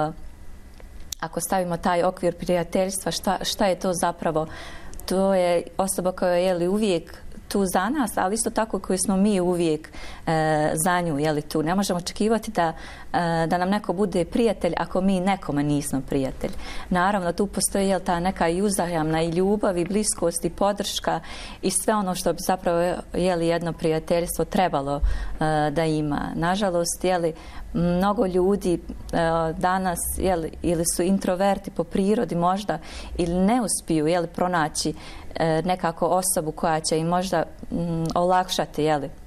S19: ako stavimo taj okvir prijateljstva, šta je to zapravo? To je osoba koja je uvijek tu za nas, ali isto tako koji smo mi uvijek za nju tu. Ne možemo očekivati da nam neko bude prijatelj ako mi nekome nismo prijatelj. Naravno, tu postoji ta neka i uzajamna i ljubav i bliskost i podrška i sve ono što bi zapravo jedno prijateljstvo trebalo da ima. Nažalost, mnogo ljudi danas ili su introverti po prirodi možda ili ne uspiju pronaći nekako osobu koja će im možda olakšati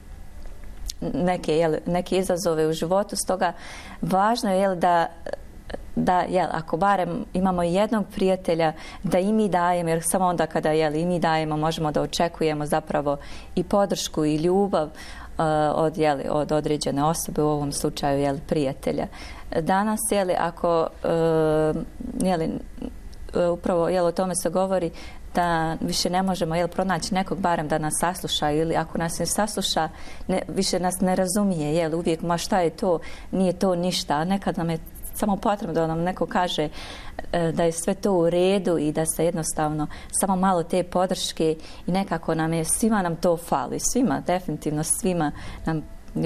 S19: neke izazove u životu. Stoga važno je da ako barem imamo jednog prijatelja da i mi dajemo, jer samo onda kada i mi dajemo možemo da očekujemo zapravo i podršku i ljubav od određene osobe, u ovom slučaju prijatelja. Danas ako upravo o tome se govori da više ne možemo pronaći nekog barem da nas sasluša, ili ako nas ne sasluša više nas ne razumije, uvijek ma šta je to, nije to ništa, a nekad nam je samo potrebno da nam neko kaže da je sve to u redu i da se jednostavno samo malo te podrške i nekako svima nam to fali, definitivno svima nam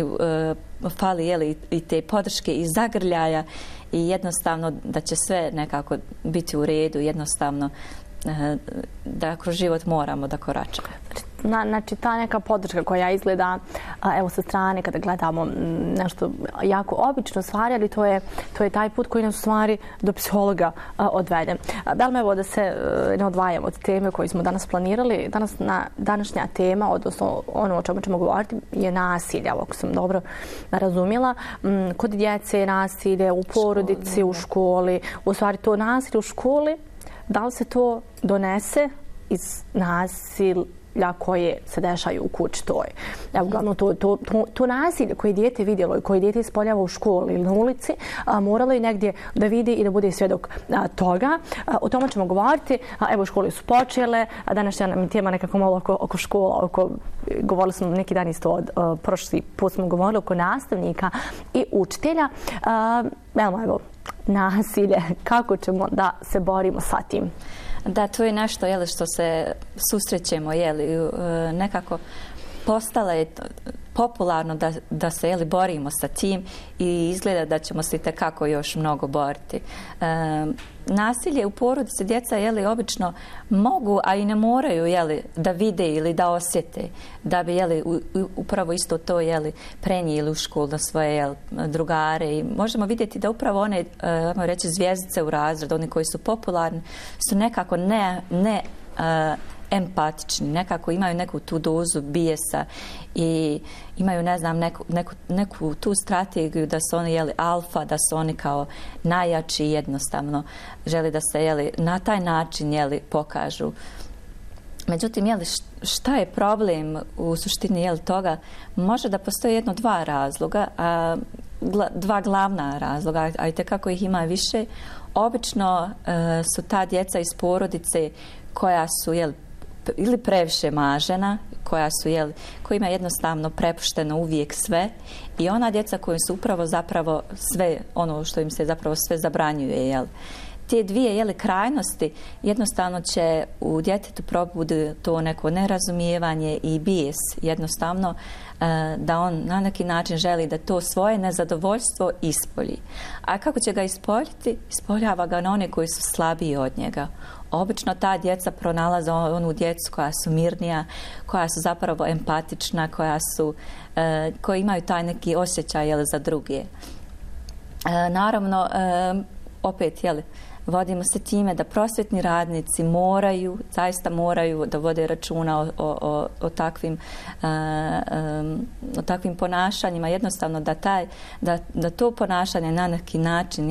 S19: fali i te podrške i zagrljaja i jednostavno da će sve nekako biti u redu, jednostavno da kroz život moramo da koračamo.
S16: Znači, ta neka podrška koja izgleda, evo sa strane kada gledamo nešto jako obično stvari, ali to je taj put koji nas u stvari do psihologa odvede. Belma, evo da se ne odvajamo od teme koju smo danas planirali. Današnja tema, odnosno ono o čemu ćemo govoriti, je nasilje, ako sam dobro razumjela. Kod djece je nasilje, u porodici, u školi. U stvari to nasilje u školi, da li se to donese iz nasilja koje se dešaju u kući toj? Uglavnom, to nasilje koje dijete vidjelo i koje dijete ispoljava u školi ili na ulici, moralo je negdje da vidi i da bude svjedok toga. O tome ćemo govoriti. Evo, škole su počele. Današnja nam je tema nekako malo oko škola. Govorili smo neki dan isto prošli put smo govorili oko nastavnika i učitelja. Evo, nasilje. Kako ćemo da se borimo sa tim?
S19: Da, to je nešto što se susrećemo, nekako postalo je popularno da se borimo sa tim i izgleda da ćemo se itekako još mnogo boriti. Nasilje u porodici djeca obično mogu, a i ne moraju da vide ili da osjete, da bi upravo isto to prenijeli u školu na svoje drugare. I možemo vidjeti da upravo one, reći, zvjezdice u razredu, oni koji su popularni, su nekako ne empatični, nekako imaju neku tu dozu bijesa i imaju, ne znam, neku tu strategiju da su oni alfa, da su oni kao najjači i jednostavno želi da se na taj način pokažu. Međutim, šta je problem u suštini toga? Može da postoji dva razloga, dva glavna razloga, a i tekako ih ima više. Obično su ta djeca iz porodice koja su ili previše mažena, koja ima jednostavno prepušteno uvijek sve, i ona djeca koji su upravo zapravo sve, ono što im se zapravo sve zabranjuje. Te dvije krajnosti jednostavno će u djetetu probudi to neko nerazumijevanje i bijes, jednostavno da on na neki način želi da to svoje nezadovoljstvo ispolji. A kako će ga ispoljiti? Ispoljava ga na one koji su slabiji od njega. Obično ta djeca pronalaze onu djecu koja su mirnija, koja su zapravo empatična, koji imaju taj neki osjećaj za druge. Naravno, opet, vodimo se time da prosvjetni radnici zaista moraju da vode računa o takvim ponašanjima, jednostavno da to ponašanje na neki način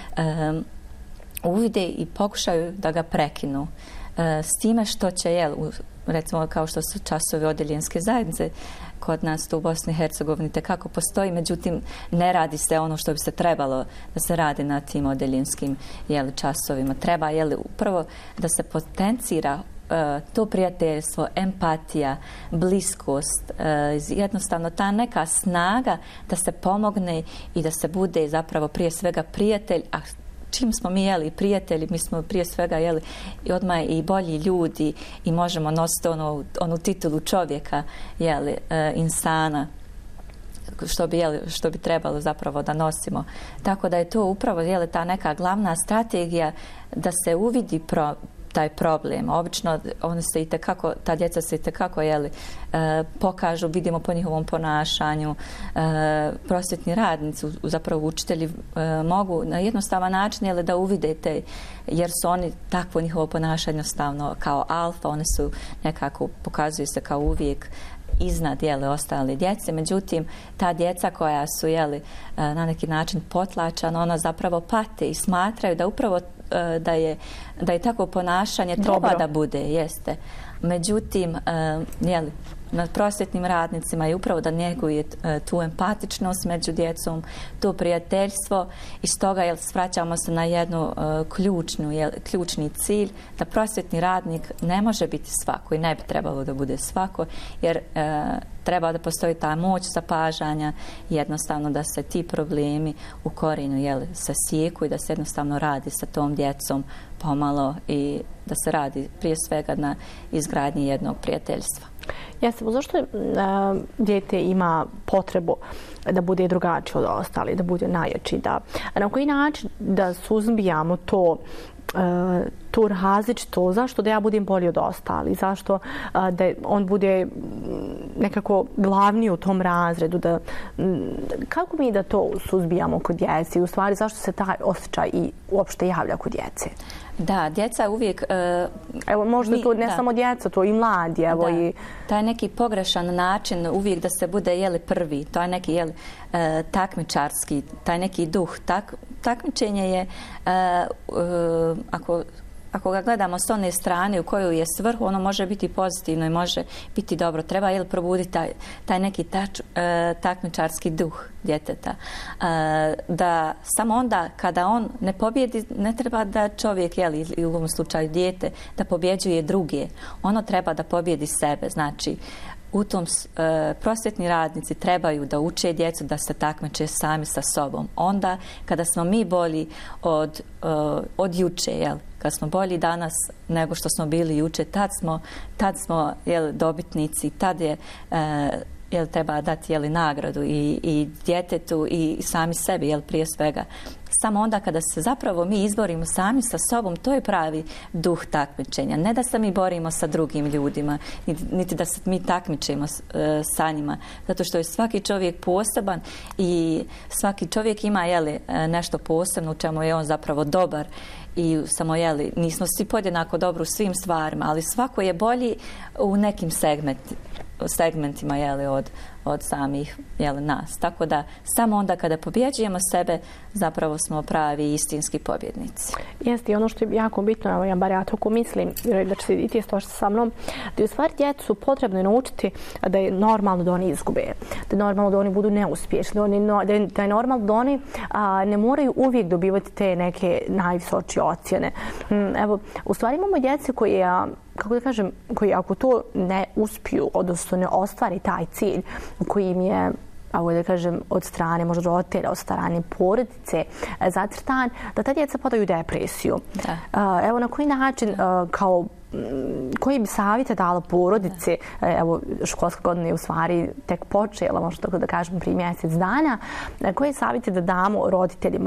S19: uvide i pokušaju da ga prekinu. S time što će, recimo kao što su časovi odeljenske zajednice, kod nas to u Bosni i Hercegovini tekako postoji, međutim ne radi se ono što bi se trebalo da se radi na tim odeljenskim časovima. Treba upravo da se potencira to prijateljstvo, empatija, bliskost, jednostavno ta neka snaga da se pomogne i da se bude zapravo prije svega prijatelj, a čim smo mi prijatelji, mi smo prije svega i odmah i bolji ljudi i možemo nositi onu titulu čovjeka, insana, što bi trebalo zapravo da nosimo. Tako da je to upravo ta neka glavna strategija da se uvidi taj problem. Obično ta djeca se itekako pokažu, vidimo po njihovom ponašanju. Prosvjetni radnici, zapravo učitelji, mogu na jednostavan način da uvidete, jer su oni takvo njihovo ponašanje jednostavno kao alfa, oni su nekako, pokazuju se kao uvijek iznad ostale djece. Međutim, ta djeca koja su na neki način potlačana, ona zapravo pate i smatraju da upravo da je takvo ponašanje treba da bude, jeste. Međutim, na prosvjetnim radnicima je upravo da njeguje tu empatičnost među djecom, to prijateljstvo i stoga svraćamo se na jednu ključni cilj da prosvjetni radnik ne može biti svako i ne bi trebalo da bude svako jer treba da postoji ta moć zapažanja jednostavno da se ti problemi u korijenu se sjeku i da se jednostavno radi sa tom djecom pomalo i da se radi prije svega na izgradnji jednog prijateljstva.
S16: Jeste, zašto dijete ima potrebu da bude drugačiji od ostali, da bude najjači, na koji način da suzbijamo to različito, zašto da ja budem bolji od ostali, zašto da on bude nekako glavniji u tom razredu, kako mi da to suzbijamo kod djece i u stvari zašto se taj osjećaj i uopšte javlja kod djece?
S19: Da, djeca uvijek...
S16: Evo, možda to ne samo djeca, to i mladi. Evo, i...
S19: Taj neki pogrešan način uvijek da se bude prvi, to je neki takmičarski, taj neki duh. Takmičenje je, ako ga gledamo s one strane u kojoj je svrhu, ono može biti pozitivno i može biti dobro. Treba probuditi taj neki takmičarski duh djeteta. Da samo onda kada on ne pobjedi, ne treba da čovjek, ili u ovom slučaju dijete, da pobjeđuje druge. Ono treba da pobjedi sebe. Znači, u tom prosvjetni radnici trebaju da uče djecu da se takmiče sami sa sobom. Onda kada smo mi bolji od juče, kad smo bolji danas nego što smo bili juče, tad smo dobitnici, tad je treba dati nagradu i djetetu i sami sebi prije svega. Samo onda kada se zapravo mi izborimo sami sa sobom, to je pravi duh takmičenja. Ne da se mi borimo sa drugim ljudima, niti da se mi takmičimo sa njima. Zato što je svaki čovjek poseban i svaki čovjek ima nešto posebno u čemu je on zapravo dobar. I samo nismo svi podjednako dobri u svim stvarima, ali svako je bolji u nekim segmentima od samih nas. Tako da samo onda kada pobjeđujemo sebe zapravo smo pravi istinski pobjednici.
S16: Jeste, i ono što je jako bitno, ja bar ja tako mislim, da će se i ti složiti sa mnom, da je u stvari djecu potrebno naučiti da je normalno da oni izgube, da je normalno da oni budu neuspješni, da je normalno da oni ne moraju uvijek dobivati te neke najvisoče ocjene. Evo, u stvari imamo djece koje kako da kažem, koji ako to ne uspiju, odnosno ne ostvari taj cilj koji im je, ako da kažem, od strane možda roditelja, od strane porodice zacrtan, da ta djeca padaju u depresiju. Evo na koji način, koji bi savjete dala porodice, evo školska godina je u stvari tek počela, možda tako da kažem prije mjesec dana, koje savjete da damo roditeljima,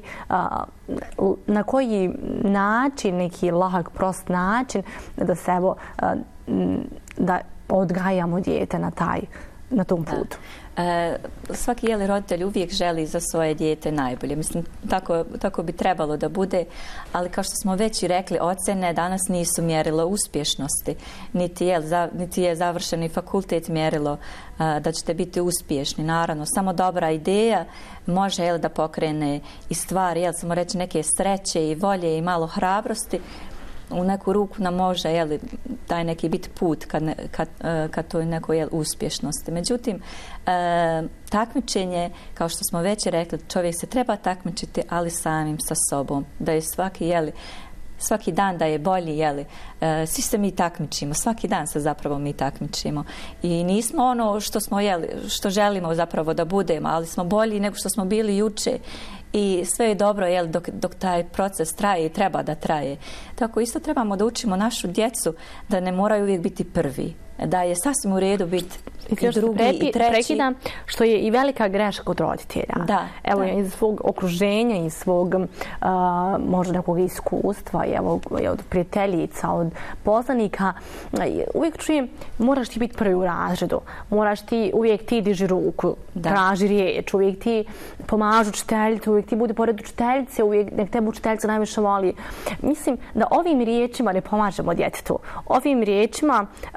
S16: na koji način, neki lak, prost način da se evo, da odgajamo dijete na tom putu.
S19: Svaki roditelj uvijek želi za svoje dijete najbolje. Mislim, tako bi trebalo da bude, ali kao što smo već i rekli, ocjene danas nisu mjerilo uspješnosti, niti je završeni fakultet mjerilo da ćete biti uspješni. Naravno, samo dobra ideja može da pokrene i stvari, samo reći neke sreće i volje i malo hrabrosti. U neku ruku nam može taj neki biti put ka toj nekoj uspješnosti. Međutim, takmičenje, kao što smo već rekli, čovjek se treba takmičiti, ali samim sa sobom. Da je svaki dan da je bolji, svi se mi takmičimo, svaki dan se zapravo mi takmičimo. I nismo ono što želimo zapravo da budemo, ali smo bolji nego što smo bili juče. I sve je dobro dok taj proces traje i treba da traje. Tako isto trebamo da učimo našu djecu da ne moraju uvijek biti prvi. Da je sasvim u redu biti i drugi i treći.
S16: Prekidam, što je i velika greška kod roditelja. Evo, iz svog okruženja, iz svog možda nekog iskustva, od prijateljica, od poznanika, uvijek čujem, moraš ti biti prvi u razredu, uvijek ti diži ruku, traži riječ, uvijek ti pomažu učiteljicu, uvijek ti bude pored učiteljice, uvijek nek tebe učiteljica najviše voli. Mislim da ovim riječima ne pomažemo djetetu. Ovim riječima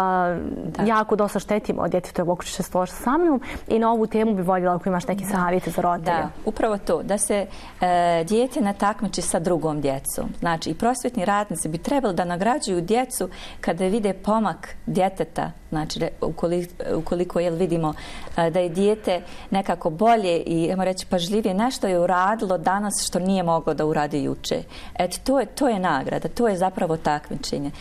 S16: jako dosta štetimo od djeteta, mogu se složiti sa mnom, i na ovu temu bi voljela ako imaš neke savjete za roditelje.
S19: Da, upravo to, da se dijete ne takmiči sa drugom djecom. Znači, i prosvjetni radnici bi trebali da nagrađuju djecu kada vide pomak djeteta, znači ukoliko vidimo da je dijete nekako bolje i, ajmo reći, pažljivije, nešto je uradilo danas što nije moglo da uradi juče. To je nagrada, to je zapravo takmičenje.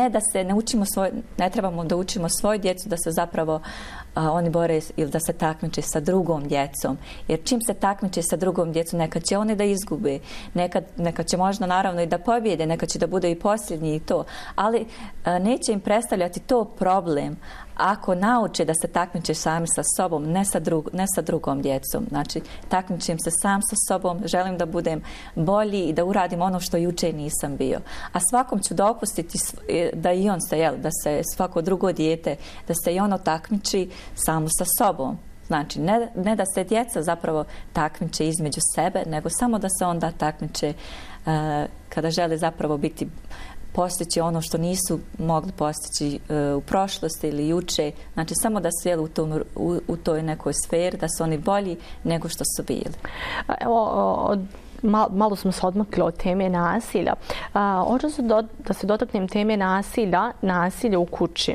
S19: Ne trebamo da učimo svoju djecu da se zapravo oni bore ili da se takmiče sa drugom djecom. Jer čim se takmiče sa drugom djecom, nekad će oni da izgube, nekad će možda naravno i da pobjede, nekad će da bude i posljednji i to, ali neće im predstavljati to problem ako nauče da se takmiče sami sa sobom, ne sa drugom djecom. Znači, takmičim se sam sa sobom, želim da budem bolji i da uradim ono što juče nisam bio. A svakom ću dopustiti da i on da se svako drugo dijete, da se i ono takmiči samo sa sobom. Znači, ne da se djeca zapravo takmiče između sebe, nego samo da se onda takmiče kada žele zapravo postići ono što nisu mogli postići u prošlosti ili juče. Znači, samo da su u toj nekoj sferi, da su oni bolji nego što su bili.
S16: Evo, malo smo se odmakli od teme nasilja. Hoću da se dotaknem teme nasilja u kući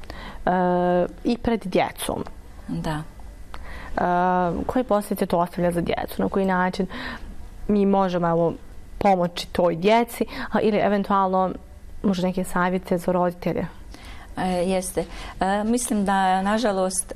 S16: i pred djecom.
S19: Da.
S16: Koje posljedice to ostavlja za djecu? Na koji način mi možemo pomoći toj djeci ili eventualno možda neke savjete za roditelje?
S19: Jeste. Mislim da, nažalost,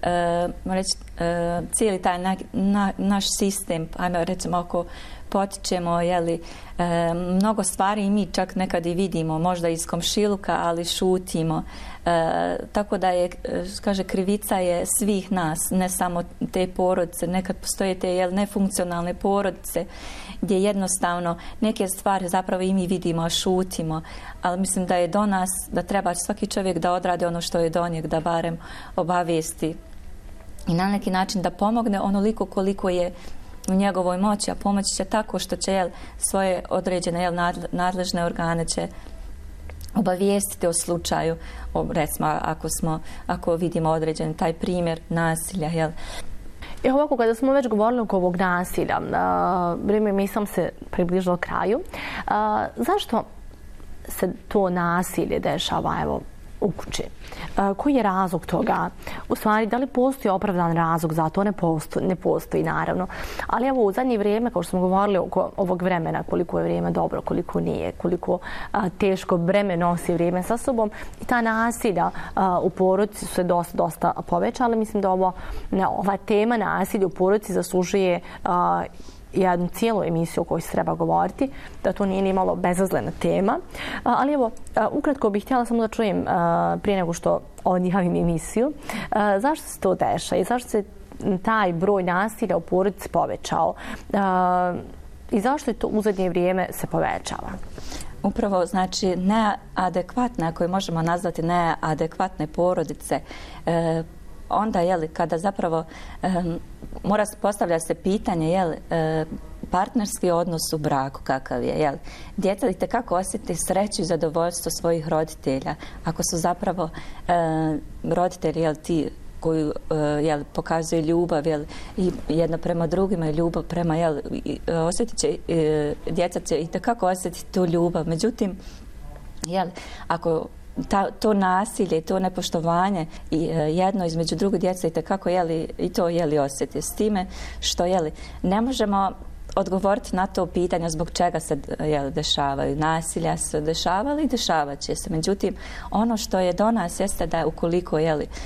S19: cijeli taj naš sistem, ajmo recimo ako potičemo mnogo stvari i mi čak nekad i vidimo, možda iz komšiluka, ali šutimo. Tako da je, krivica je svih nas, ne samo te porodice. Nekad postoje te nefunkcionalne porodice gdje jednostavno neke stvari zapravo i mi vidimo, a šutimo. Ali mislim da je do nas, da treba svaki čovjek da odradi ono što je do njeg, da barem obavijesti i na neki način da pomogne onoliko koliko je u njegovoj moći, a pomoći će tako što će svoje određene nadležne organe će obavijestiti o slučaju, recimo ako vidimo određen taj primjer nasilja.
S16: Ovako, kada smo već govorili oko ovog nasilja, mi sam se približila kraju. Zašto se to nasilje dešava u kući? Koji je razlog toga? U stvari, da li postoji opravdan razlog za to? Ne postoji, naravno. Ali evo, u zadnje vrijeme, kao što smo govorili oko ovog vremena, koliko je vrijeme dobro, koliko nije, koliko teško breme nosi vrijeme sa sobom, i ta nasilja u porodici su se dosta povećala. Mislim da ova tema nasilja u porodici zaslužuje jednu cijelu emisiju o kojoj se treba govoriti, da to nije ni malo bezazlena tema. Ali evo, ukratko bih htjela samo da čujem prije nego što odjavim emisiju, zašto se to dešava i zašto se taj broj nasilja u porodici povećao i zašto je to u zadnje vrijeme se povećava?
S19: Upravo, znači, neadekvatne, ako je možemo nazvati neadekvatne porodice, onda, kada zapravo postavlja se pitanje, partnerski odnos u braku kakav je, djeca itekako osjeti sreću i zadovoljstvo svojih roditelja. Ako su zapravo roditelji, ti koji pokazuju ljubav i jedno prema drugima i ljubav prema, osjetit će, djeca će itekako osjetiti tu ljubav. Međutim, ako to nasilje i to nepoštovanje i jedno između druge djece itekako i to osjeti, s time što ne možemo odgovoriti na to pitanje zbog čega se dešavaju. Nasilja se dešavali i dešavat će se. Međutim, ono što je do nas jeste da ukoliko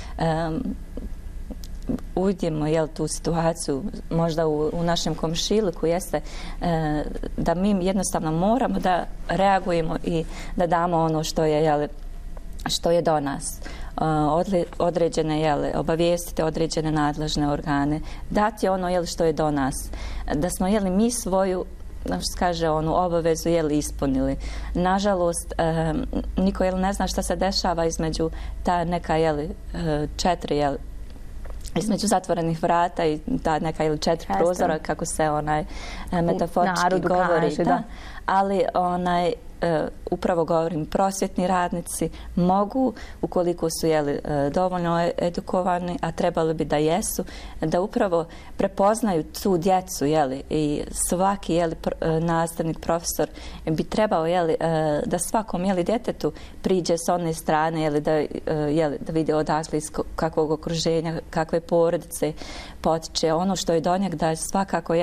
S19: uvidimo tu situaciju možda u našem komšiluku, jeste da mi jednostavno moramo da reagujemo i da damo ono što je do nas. Određene, obavijestiti određene nadležne organe, dati ono što je do nas. Da smo mi svoju, obavezu ispunili. Nažalost, niko ne zna šta se dešava između ta neka četiri između zatvorenih vrata i ta neka četiri prozora, kako se metaforički govori. Ali upravo govorim, prosvjetni radnici mogu, ukoliko su dovoljno edukovani, a trebali bi da jesu, da upravo prepoznaju tu djecu i svaki nastavnik, profesor bi trebao da svakom djetetu priđe s one strane da vide odakle iz kakvog okruženja, kakve porodice potiče, ono što je do njeg da svakako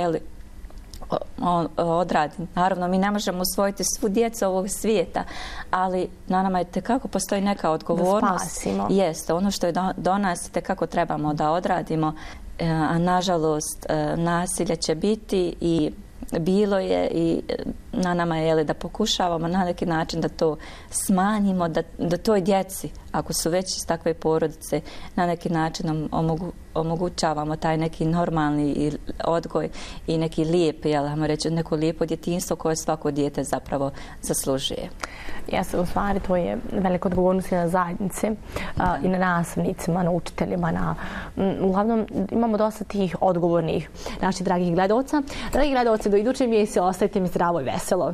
S19: odradi. Naravno, mi ne možemo usvojiti svu djecu ovog svijeta, ali na nama je tekako postoji neka odgovornost. Jeste, ono što je do nas tekako trebamo da odradimo, a nažalost nasilje će biti i bilo je i na nama je da pokušavamo na neki način da to smanjimo, da toj djeci, ako su već iz takve porodice, na neki način omogućavamo taj neki normalni odgoj i neki lijep, ajmo reći, neko lijepo djetinjstvo koje svako dijete zapravo zaslužuje.
S16: U stvari to je velika odgovornost i na zajednice i na nastavnicima, na učiteljima. Uglavnom imamo dosta tih odgovornih naših dragih gledalca. Dragi gledalci, do iduće emisije ostajte mi zdravo i veselo.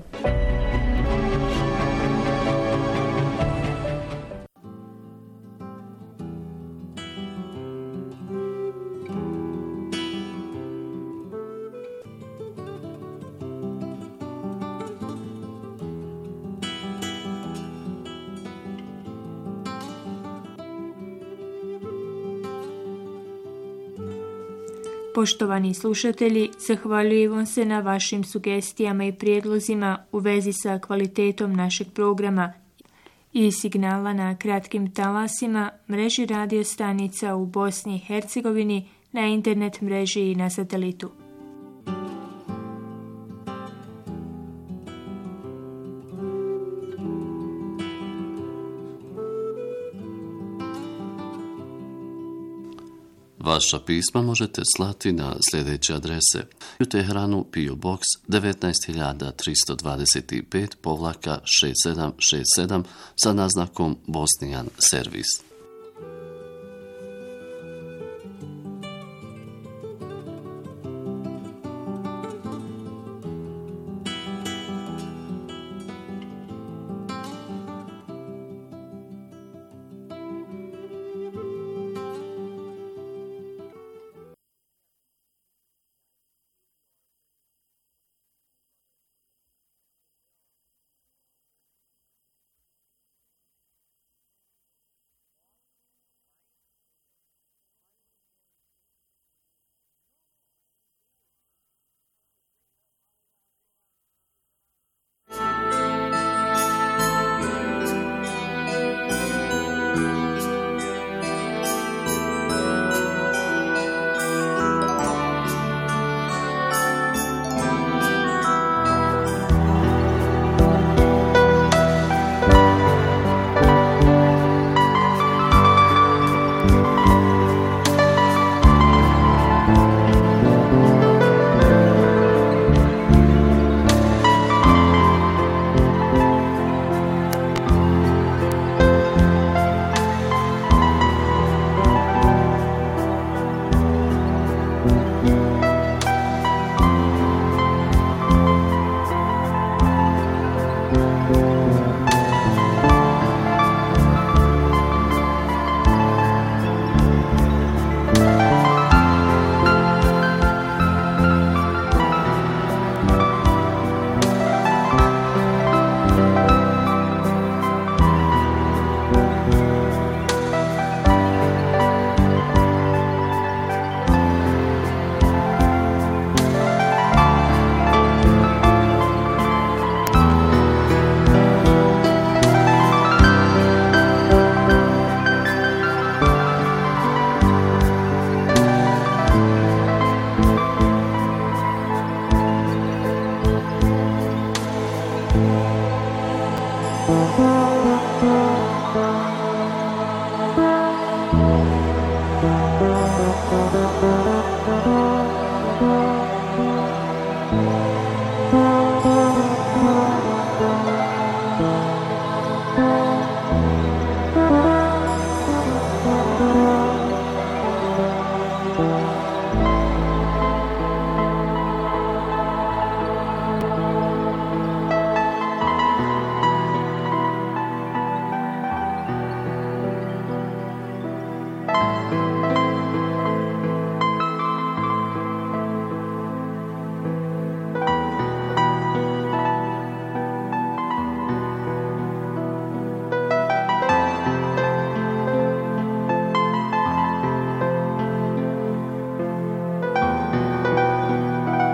S20: Poštovani slušatelji, zahvaljujem vam se na vašim sugestijama i prijedlozima u vezi sa kvalitetom našeg programa i signala na kratkim talasima, mreži radio stanica u Bosni i Hercegovini, na internet mreži i na satelitu.
S4: Vaša pisma možete slati na sljedeće adrese: u Teheranu PO Box 19325-6767 sa naznakom Bosnijan servis.